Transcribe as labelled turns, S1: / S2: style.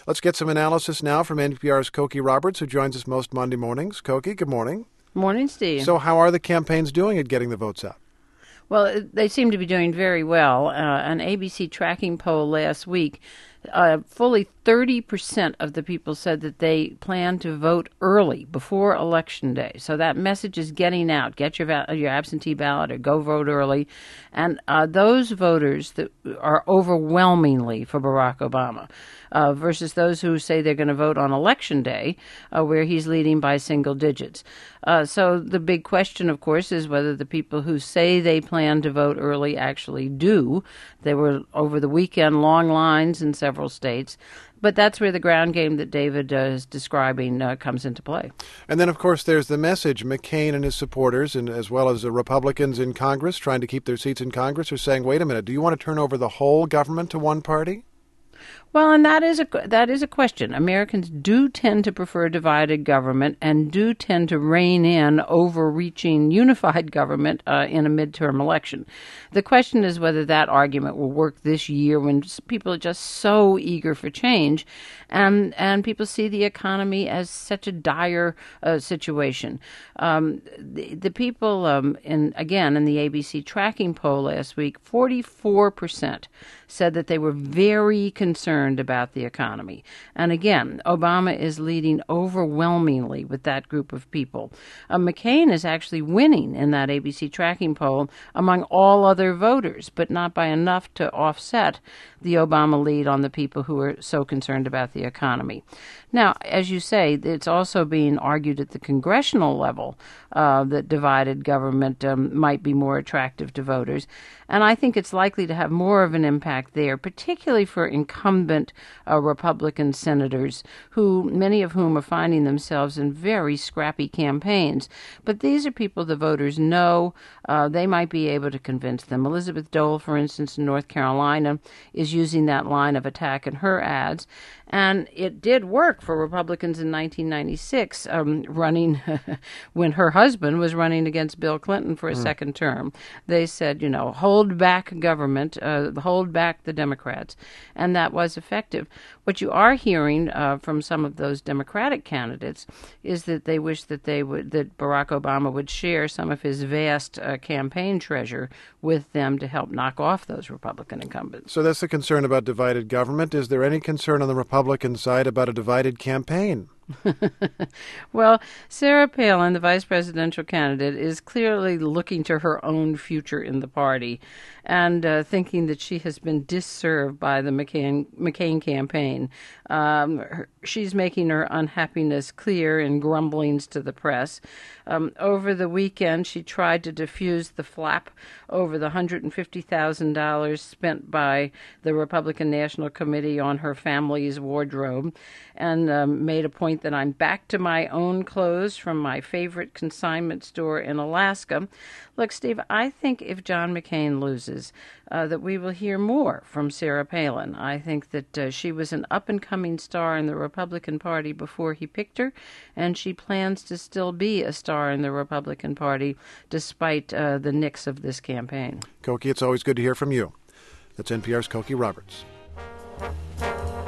S1: Let's get some analysis now from NPR's Cokie Roberts, who joins us most Monday mornings. Cokie, good morning.
S2: Morning, Steve.
S1: So how are the campaigns doing at getting the votes out?
S2: Well, they seem to be doing very well. An ABC tracking poll last week, fully 30% of the people said that they plan to vote early before Election Day. So that message is getting out. Get your absentee ballot or go vote early. And those voters that are overwhelmingly for Barack Obama versus those who say they're going to vote on Election Day, where he's leading by single digits. So the big question, of course, is whether the people who say they plan to vote early actually do. There were, over the weekend, long lines in several states. But that's where the ground game that David is describing comes into play.
S1: And then, of course, there's the message. McCain and his supporters, and as well as the Republicans in Congress trying to keep their seats in Congress, are saying, wait a minute, do you want to turn over the whole government to one party?
S2: Well, and that is a question. Americans do tend to prefer divided government and do tend to rein in overreaching unified government in a midterm election. The question is whether that argument will work this year when people are just so eager for change and people see the economy as such a dire situation. The people, in the ABC tracking poll last week, 44% said that they were very concerned about the economy. And again, Obama is leading overwhelmingly with that group of people. McCain is actually winning in that ABC tracking poll among all other voters, but not by enough to offset the Obama lead on the people who are so concerned about the economy. Now, as you say, it's also being argued at the congressional level that divided government might be more attractive to voters. And I think it's likely to have more of an impact there, particularly for incumbent Republican senators, many of whom are finding themselves in very scrappy campaigns. But these are people the voters know. They might be able to convince them. Elizabeth Dole, for instance, in North Carolina, is using that line of attack in her ads. And it did work for Republicans in 1996, running when her husband was running against Bill Clinton for a second term. They said, hold back government, hold back the Democrats. And that was effective. What you are hearing from some of those Democratic candidates is that they wish that that Barack Obama would share some of his vast campaign treasure with them to help knock off those Republican incumbents.
S1: So that's the concern about divided government. Is there any concern on the Republican side about a divided campaign?
S2: Well, Sarah Palin, the vice presidential candidate, is clearly looking to her own future in the party and thinking that she has been disserved by the McCain campaign. She's making her unhappiness clear in grumblings to the press. Over the weekend, she tried to diffuse the flap over the $150,000 spent by the Republican National Committee on her family's wardrobe and made a point that I'm back to my own clothes from my favorite consignment store in Alaska. Look, Steve, I think if John McCain loses, that we will hear more from Sarah Palin. I think that she was an up-and-coming star in the Republican Party before he picked her, and she plans to still be a star in the Republican Party despite the nicks of this campaign.
S1: Cokie, it's always good to hear from you. That's NPR's Cokie Roberts.